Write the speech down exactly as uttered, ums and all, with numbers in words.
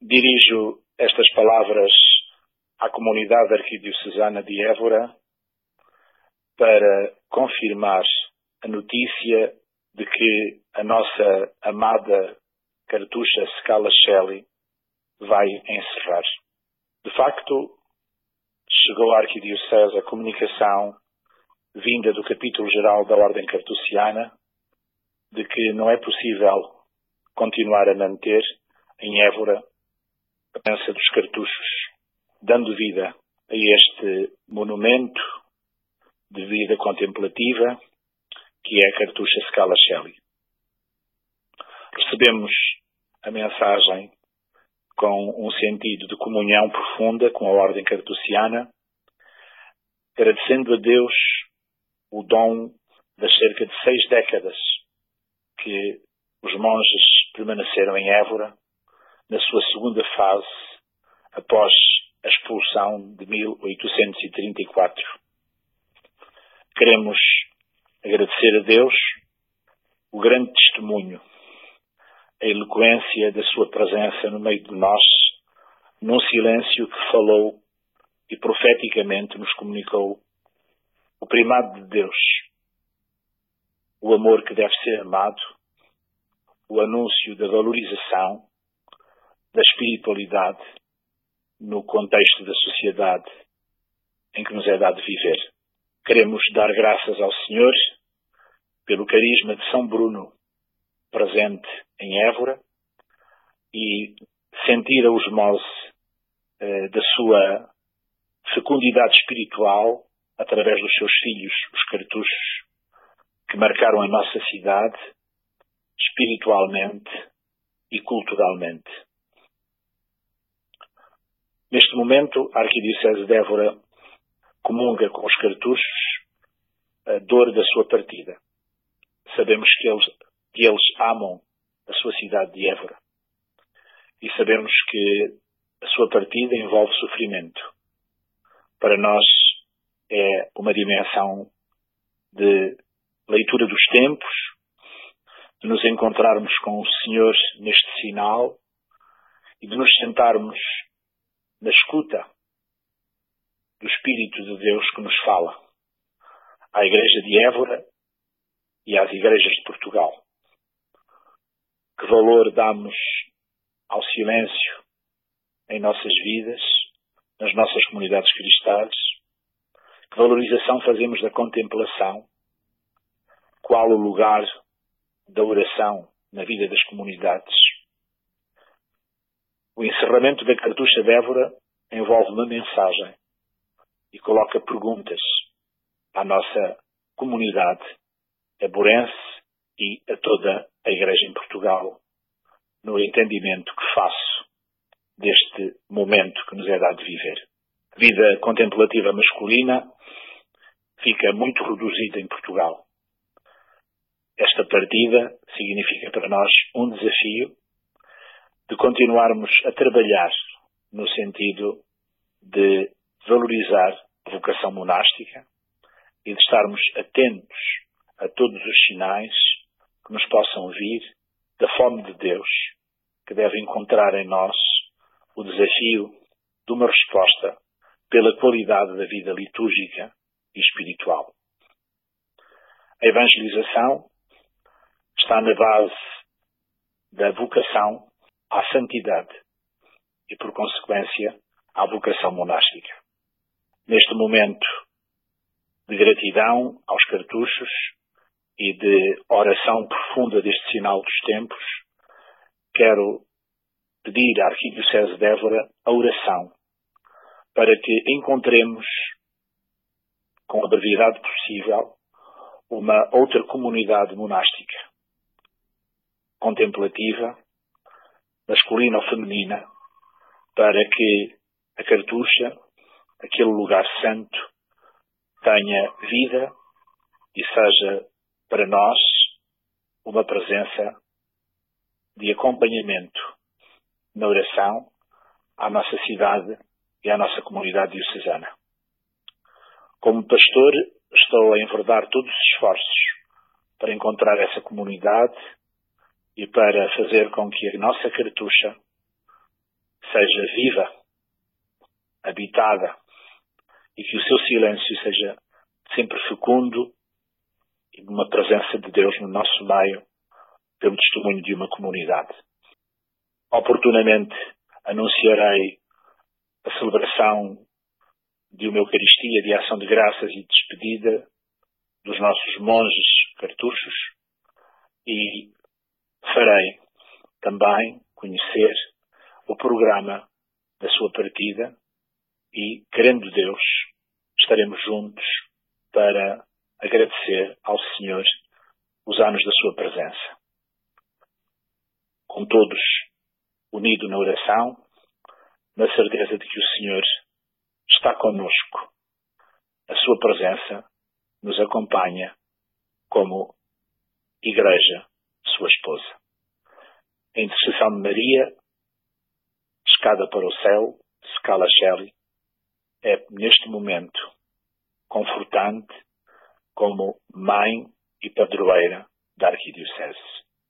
Dirijo estas palavras à comunidade arquidiocesana de Évora para confirmar a notícia de que a nossa amada cartucha Scala Coeli vai encerrar. De facto, chegou à Arquidiocese a comunicação vinda do capítulo geral da Ordem Cartusiana de que não é possível continuar a manter em Évora a presença dos cartuchos, dando vida a este monumento de vida contemplativa que é a cartucha Scala Coeli. Recebemos a mensagem com um sentido de comunhão profunda com a Ordem Cartusiana, agradecendo a Deus o dom das cerca de seis décadas que os monges permaneceram em Évora, na sua segunda fase, após a expulsão de mil oitocentos e trinta e quatro. Queremos agradecer a Deus o grande testemunho, a eloquência da sua presença no meio de nós, num silêncio que falou e profeticamente nos comunicou o primado de Deus, o amor que deve ser amado, o anúncio da valorização, da espiritualidade no contexto da sociedade em que nos é dado viver. Queremos dar graças ao Senhor pelo carisma de São Bruno presente em Évora e sentir a osmose eh, da sua fecundidade espiritual através dos seus filhos, os cartuchos, que marcaram a nossa cidade espiritualmente e culturalmente. Neste momento, a Arquidiocese de Évora comunga com os cartuchos a dor da sua partida. Sabemos que eles, que eles amam a sua cidade de Évora e sabemos que a sua partida envolve sofrimento. Para nós é uma dimensão de leitura dos tempos, de nos encontrarmos com o Senhor neste sinal e de nos sentarmos na escuta do Espírito de Deus que nos fala à Igreja de Évora e às igrejas de Portugal. Que valor damos ao silêncio em nossas vidas, nas nossas comunidades cristãs? Que valorização fazemos da contemplação? Qual o lugar da oração na vida das comunidades? O encerramento da cartucha de Évora envolve uma mensagem e coloca perguntas à nossa comunidade aborense e a toda a Igreja em Portugal, no entendimento que faço deste momento que nos é dado viver. A vida contemplativa masculina fica muito reduzida em Portugal. Esta partida significa para nós um desafio de continuarmos a trabalhar no sentido de valorizar a vocação monástica e de estarmos atentos a todos os sinais que nos possam vir da fome de Deus, que deve encontrar em nós o desafio de uma resposta pela qualidade da vida litúrgica e espiritual. A evangelização está na base da vocação à santidade e, por consequência, à vocação monástica. Neste momento de gratidão aos cartuchos e de oração profunda deste sinal dos tempos, quero pedir à Arquidiocese de Évora a oração para que encontremos, com a brevidade possível, uma outra comunidade monástica, contemplativa, masculina ou feminina, para que a cartucha, aquele lugar santo, tenha vida e seja para nós uma presença de acompanhamento na oração à nossa cidade e à nossa comunidade diocesana. Como pastor, estou a enverdar todos os esforços para encontrar essa comunidade e para fazer com que a nossa cartucha seja viva, habitada, e que o seu silêncio seja sempre fecundo e de uma presença de Deus no nosso meio, pelo testemunho de uma comunidade. Oportunamente anunciarei a celebração de uma Eucaristia de ação de graças e despedida dos nossos monges cartuchos e farei também conhecer o programa da sua partida e, querendo Deus, estaremos juntos para agradecer ao Senhor os anos da sua presença. Com todos unidos na oração, na certeza de que o Senhor está conosco. A sua presença nos acompanha como Igreja, sua esposa. A intercessão de Maria, escada para o céu, Scala Coeli, é neste momento confortante como mãe e padroeira da Arquidiocese.